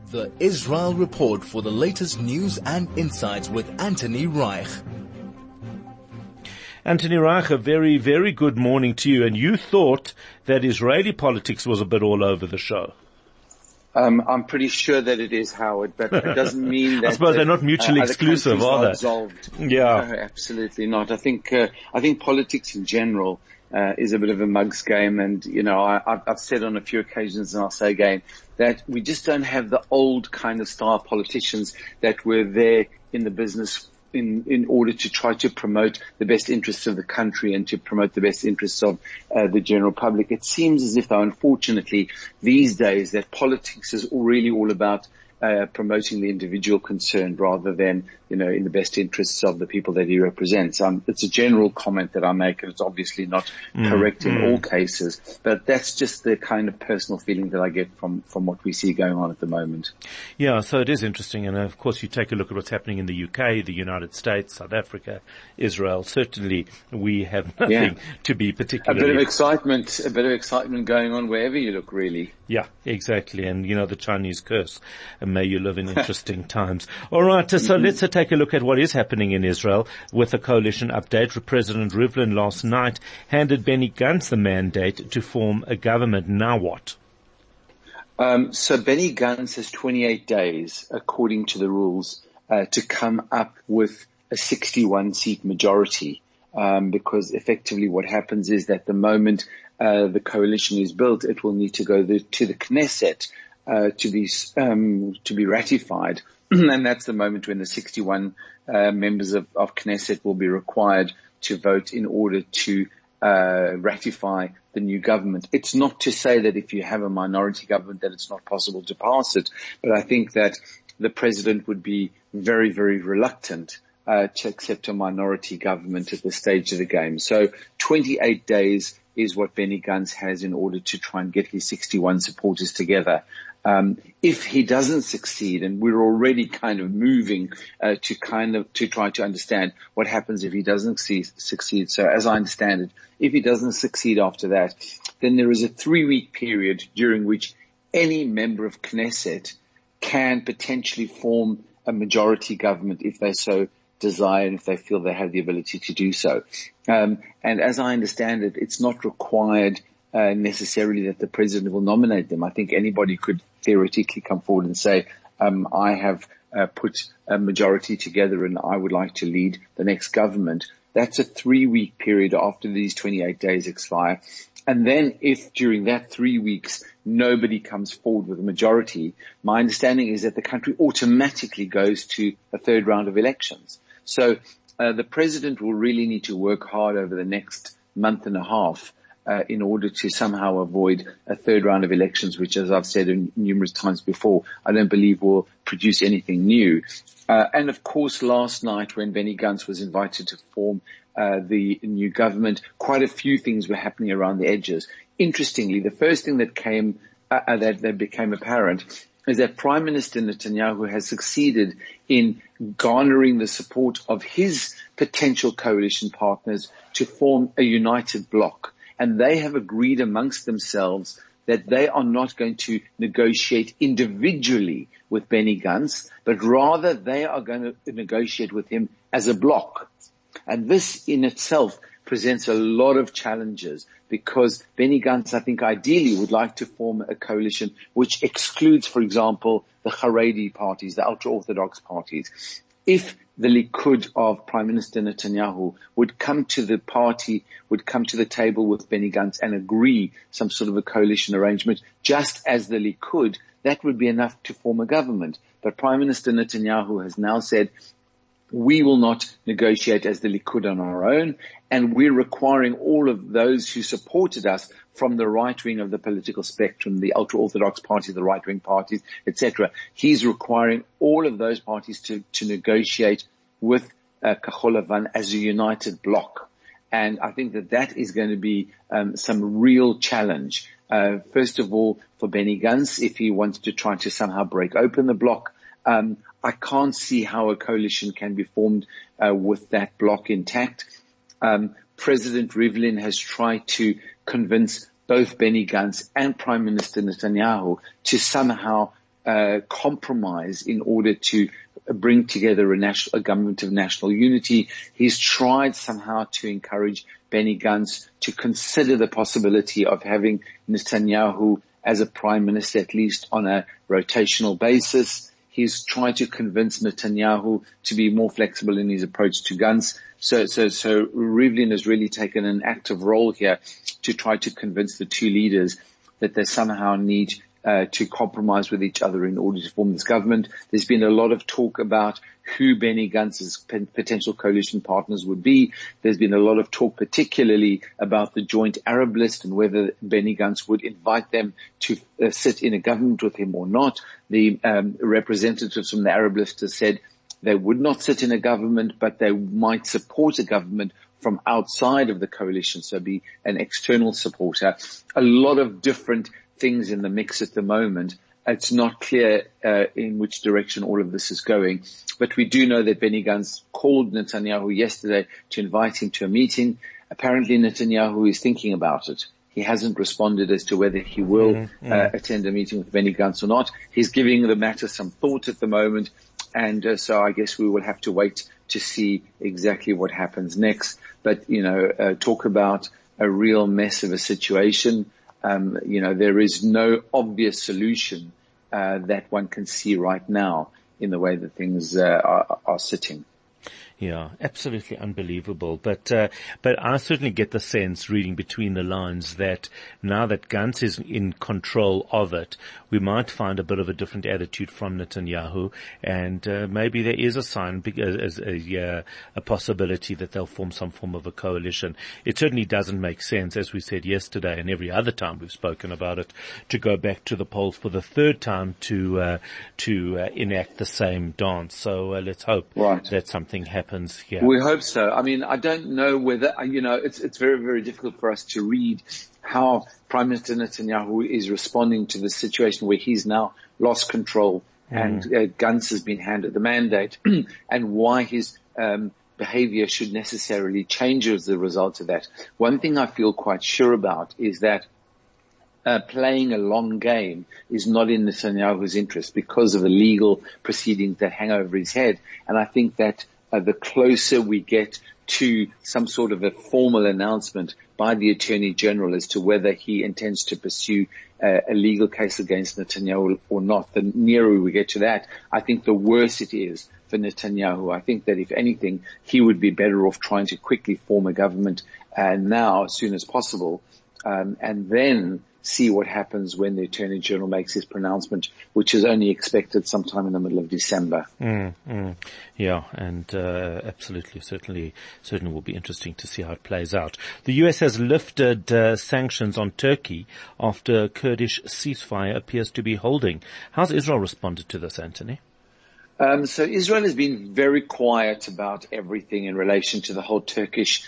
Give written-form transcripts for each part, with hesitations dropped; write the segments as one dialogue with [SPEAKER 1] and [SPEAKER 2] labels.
[SPEAKER 1] The Israel Report for the latest news and insights with Anthony Reich.
[SPEAKER 2] Anthony Reich, a very, very good morning to you. And you thought that Israeli politics was a bit all over the show.
[SPEAKER 3] I'm pretty sure that it is, Howard, but it doesn't mean that...
[SPEAKER 2] I suppose they're not mutually exclusive, are they?
[SPEAKER 3] Absolved.
[SPEAKER 2] Yeah.
[SPEAKER 3] No, absolutely not. I think politics in general is a bit of a mug's game, and I've said on a few occasions, and I'll say again, that we just don't have the old kind of style politicians that were there in the business in order to try to promote the best interests of the country and to promote the best interests of the general public. It seems as if, though, unfortunately, these days that politics is really all about promoting the individual concerned rather than, in the best interests of the people that he represents. It's a general comment that I make, and it's obviously not correct in all cases, but that's just the kind of personal feeling that I get from what we see going on at the moment.
[SPEAKER 2] Yeah, so it is interesting, and of course you take a look at what's happening in the UK, the United States, South Africa, Israel. Certainly we have nothing to be particularly...
[SPEAKER 3] A bit of excitement going on wherever you look, really.
[SPEAKER 2] Yeah, exactly, and the Chinese curse. May you live in interesting times. All right, so let's take a look at what is happening in Israel with a coalition update. President Rivlin last night handed Benny Gantz the mandate to form a government. Now what?
[SPEAKER 3] So Benny Gantz has 28 days, according to the rules, to come up with a 61-seat majority, because effectively what happens is that the moment the coalition is built, it will need to go to the Knesset to be ratified, and that's the moment when the 61 members of Knesset will be required to vote in order to ratify the new government. It's not to say that if you have a minority government that it's not possible to pass it, but I think that the president would be very, very reluctant to accept a minority government at this stage of the game. So 28 days is what Benny Gantz has in order to try and get his 61 supporters together. If he doesn't succeed, and we're already kind of moving to try to understand what happens if he doesn't succeed. So as I understand it, if he doesn't succeed after that, then there is a 3-week period during which any member of Knesset can potentially form a majority government if they so desire and if they feel they have the ability to do so. And as I understand it, it's not required necessarily that the president will nominate them. I think anybody could theoretically come forward and say, I have put a majority together and I would like to lead the next government. That's a 3-week period after these 28 days expire. And then if during that 3 weeks nobody comes forward with a majority, my understanding is that the country automatically goes to a third round of elections. So the president will really need to work hard over the next month and a half in order to somehow avoid a third round of elections, which, as I've said numerous times before, I don't believe will produce anything new. And of course, last night when Benny Gantz was invited to form the new government, quite a few things were happening around the edges. Interestingly, the first thing that that became apparent is that Prime Minister Netanyahu has succeeded in garnering the support of his potential coalition partners to form a united bloc. And they have agreed amongst themselves that they are not going to negotiate individually with Benny Gantz, but rather they are going to negotiate with him as a bloc. And this in itself presents a lot of challenges because Benny Gantz, I think, ideally would like to form a coalition which excludes, for example, the Haredi parties, the ultra-Orthodox parties. If the Likud of Prime Minister Netanyahu would come to the table with Benny Gantz and agree some sort of a coalition arrangement, just as the Likud, that would be enough to form a government. But Prime Minister Netanyahu has now said, we will not negotiate as the Likud on our own, and we're requiring all of those who supported us from the right wing of the political spectrum, the ultra-Orthodox party, the right-wing parties, etc. He's requiring all of those parties to negotiate with Kachol Lavan as a united bloc. And I think that is going to be some real challenge. First of all, for Benny Gantz, if he wants to try to somehow break open the bloc, I can't see how a coalition can be formed with that bloc intact. President Rivlin has tried to convince both Benny Gantz and Prime Minister Netanyahu to somehow compromise in order to bring together a government of national unity. He's tried somehow to encourage Benny Gantz to consider the possibility of having Netanyahu as a prime minister, at least on a rotational basis. He's tried to convince Netanyahu to be more flexible in his approach to Gantz. So Rivlin has really taken an active role here to try to convince the two leaders that they somehow need to compromise with each other in order to form this government. There's been a lot of talk about who Benny Gantz's potential coalition partners would be. There's been a lot of talk particularly about the joint Arab list and whether Benny Gantz would invite them to sit in a government with him or not. The representatives from the Arab list have said they would not sit in a government, but they might support a government from outside of the coalition, so be an external supporter. A lot of different things in the mix at the moment. It's not clear in which direction all of this is going, but we do know that Benny Gantz called Netanyahu yesterday to invite him to a meeting. Apparently Netanyahu is thinking about it. He hasn't responded as to whether he will attend a meeting with Benny Gantz or not. He's giving the matter some thought at the moment, and so I guess we will have to wait to see exactly what happens next. But, talk about a real mess of a situation. There is no obvious solution that one can see right now in the way that things are sitting.
[SPEAKER 2] Yeah, absolutely unbelievable. But I certainly get the sense, reading between the lines, that now that Gantz is in control of it, we might find a bit of a different attitude from Netanyahu, and maybe there is a sign, a possibility that they'll form some form of a coalition. It certainly doesn't make sense, as we said yesterday and every other time we've spoken about it, to go back to the polls for the third time to enact the same dance. So let's hope that something happens. Yeah.
[SPEAKER 3] We hope so. I mean, I don't know whether, it's very, very difficult for us to read how Prime Minister Netanyahu is responding to the situation where he's now lost control and Gantz has been handed the mandate and why his behavior should necessarily change as a result of that. One thing I feel quite sure about is that playing a long game is not in Netanyahu's interest because of the legal proceedings that hang over his head. And I think that the closer we get to some sort of a formal announcement by the Attorney General as to whether he intends to pursue a legal case against Netanyahu or not, the nearer we get to that, I think the worse it is for Netanyahu. I think that if anything, he would be better off trying to quickly form a government now as soon as possible, and then see what happens when the Attorney General makes his pronouncement, which is only expected sometime in the middle of December.
[SPEAKER 2] Yeah, and absolutely, certainly will be interesting to see how it plays out. The US has lifted sanctions on Turkey after Kurdish ceasefire appears to be holding. How's Israel responded to this, Anthony?
[SPEAKER 3] So Israel has been very quiet about everything in relation to the whole Turkish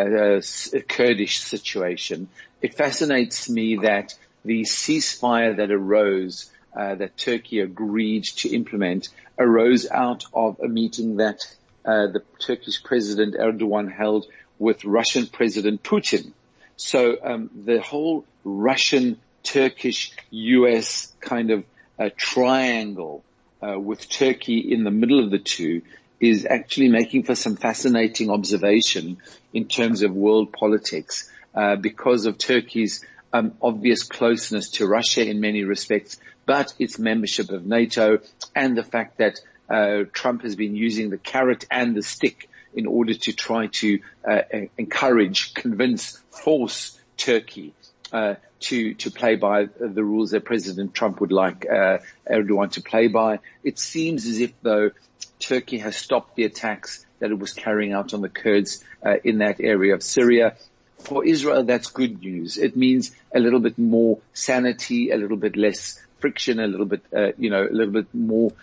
[SPEAKER 3] Kurdish situation. It fascinates me that the ceasefire that arose, that Turkey agreed to implement, arose out of a meeting that the Turkish President Erdogan held with Russian President Putin. So the whole Russian, Turkish, US kind of triangle with Turkey in the middle of the two is actually making for some fascinating observation in terms of world politics because of Turkey's obvious closeness to Russia in many respects, but its membership of NATO and the fact that Trump has been using the carrot and the stick in order to try to encourage, convince, force Turkey to play by the rules that President Trump would like Erdogan to play by. It seems as if, though, Turkey has stopped the attacks that it was carrying out on the Kurds in that area of Syria. For Israel, that's good news. It means a little bit more sanity, a little bit less friction, a little bit, a little bit more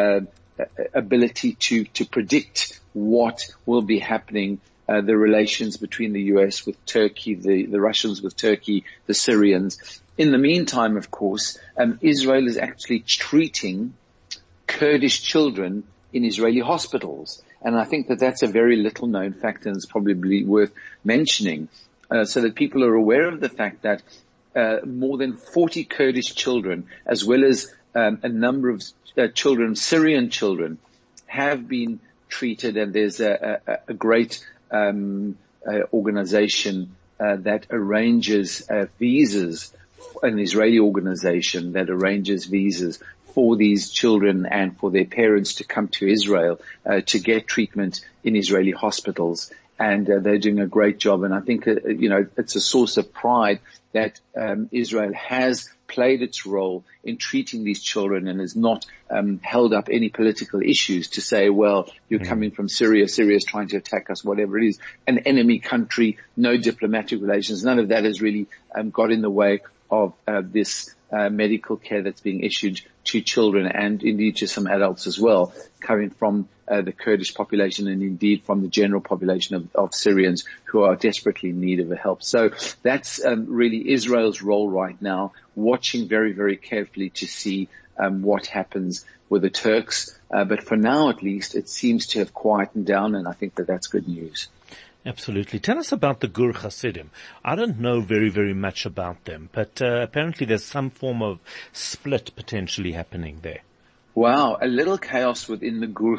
[SPEAKER 3] ability to predict what will be happening. The relations between the US with Turkey, the Russians with Turkey, the Syrians. In the meantime, of course, Israel is actually treating Kurdish children in Israeli hospitals. And I think that that's a very little known fact and it's probably worth mentioning, so that people are aware of the fact that more than 40 Kurdish children, as well as a number of children, Syrian children, have been treated, and there's a great organization that arranges visas, an Israeli organization that arranges visas for these children and for their parents to come to Israel to get treatment in Israeli hospitals. And they're doing a great job. And I think, it's a source of pride that Israel has played its role in treating these children and has not held up any political issues to say, well, you're coming from Syria, Syria is trying to attack us, whatever it is, an enemy country, no diplomatic relations. None of that has really got in the way of this medical care that's being issued to children and indeed to some adults as well, coming from the Kurdish population and indeed from the general population of Syrians who are desperately in need of help. So that's really Israel's role right now, watching very, very carefully to see what happens with the Turks. But for now, at least, it seems to have quietened down, and I think that that's good news.
[SPEAKER 2] Absolutely. Tell us about the Gur Hasidim. I don't know very, very much about them, but apparently there's some form of split potentially happening there.
[SPEAKER 3] Wow, a little chaos within the Gur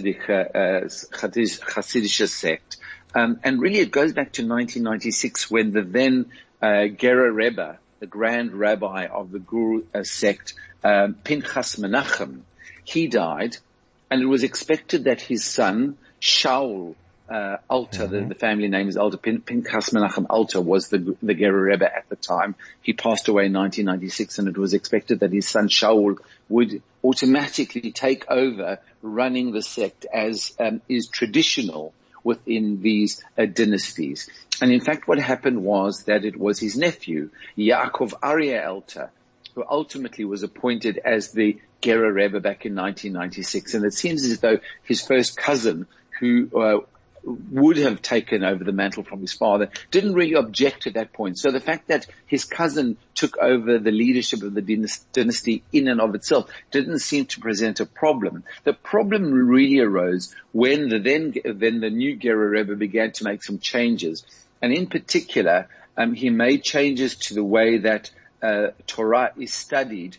[SPEAKER 3] Hasidische sect. And really it goes back to 1996 when the then Gerer Rebbe, the grand rabbi of the Gur sect, Pinchas Menachem, he died, and it was expected that his son, Shaul Alter, the family name is Alter, Pinchas Menachem Alter was the Gerer Rebbe at the time. He passed away in 1996, and it was expected that his son Shaul would automatically take over running the sect as is traditional within these dynasties. And in fact, what happened was that it was his nephew, Yaakov Aryeh Alter, who ultimately was appointed as the Gerer Rebbe back in 1996. And it seems as though his first cousin, who would have taken over the mantle from his father, didn't really object at that point. So the fact that his cousin took over the leadership of the dynasty in and of itself didn't seem to present a problem. The problem really arose when the new Gerer Rebbe began to make some changes. And in particular, he made changes to the way that Torah is studied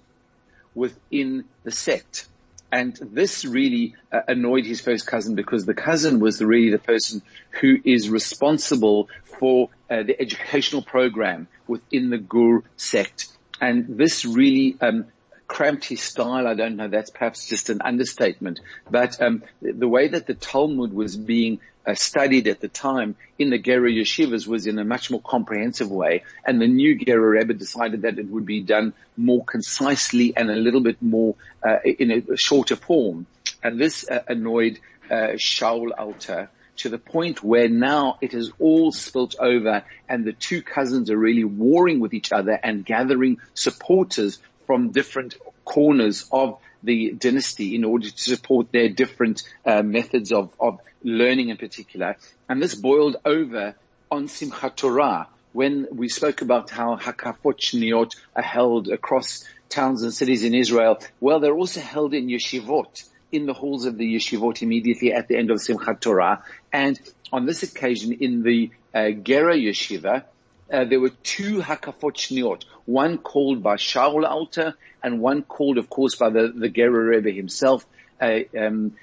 [SPEAKER 3] within the sect. And this really annoyed his first cousin, because the cousin was really the person who is responsible for the educational program within the Gur sect. And this really cramped his style. I don't know, that's perhaps just an understatement. But the way that the Talmud was being studied at the time in the Gerer yeshivas was in a much more comprehensive way, and the new Gerer Rebbe decided that it would be done more concisely and a little bit more in a shorter form. And this annoyed Shaul Alter to the point where now it has all spilt over, and the two cousins are really warring with each other and gathering supporters from different corners of the dynasty in order to support their different methods of learning in particular. And this boiled over on Simchat Torah, when we spoke about how Hakafot Shniyot are held across towns and cities in Israel. Well, they're also held in yeshivot, in the halls of the yeshivot immediately at the end of Simchat Torah. And on this occasion, in the Gerer yeshiva, there were two Hakafot Shniyot, one called by Shaul Alter and one called, of course, by the Gerer Rebbe himself, Yaakov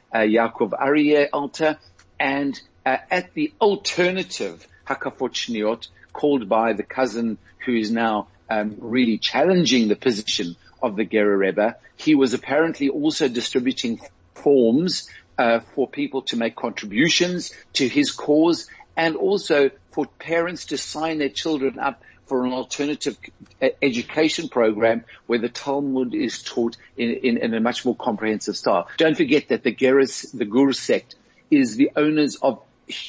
[SPEAKER 3] Aryeh Alter, and at the alternative Hakafot Shniyot called by the cousin who is now really challenging the position of the Gerer Rebbe, he was apparently also distributing forms for people to make contributions to his cause, and also for parents to sign their children up for an alternative education program where the Talmud is taught in a much more comprehensive style. Don't forget that the Gur sect is the owners of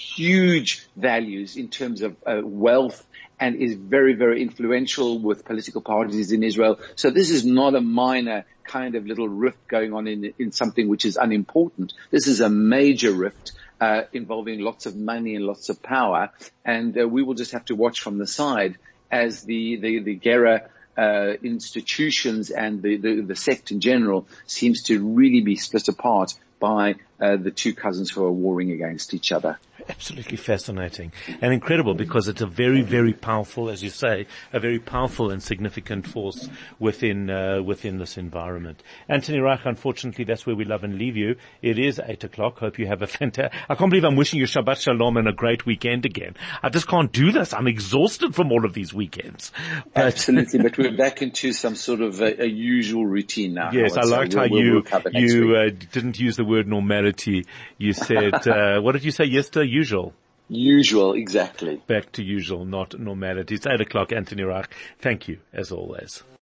[SPEAKER 3] huge values in terms of wealth, and is very, very influential with political parties in Israel. So this is not a minor kind of little rift going on in something which is unimportant. This is a major rift involving lots of money and lots of power, and we will just have to watch from the side as the Gerer institutions and the sect in general seems to really be split apart by the two cousins who are warring against each other.
[SPEAKER 2] Absolutely fascinating and incredible, because it's a very, very powerful, as you say, a very powerful and significant force within this environment. Anthony Reich, unfortunately, that's where we love and leave you. It is 8:00. Hope you have a fantastic, I can't believe I'm wishing you Shabbat Shalom and a great weekend again. I just can't do this. I'm exhausted from all of these weekends.
[SPEAKER 3] Absolutely, but we're back into some sort of a usual routine now.
[SPEAKER 2] Yes, I liked how you didn't use the word normality. You said, what did you say yesterday? Usual.
[SPEAKER 3] Usual, exactly.
[SPEAKER 2] Back to usual, not normality. It's 8:00. Anthony Reich, thank you, as always.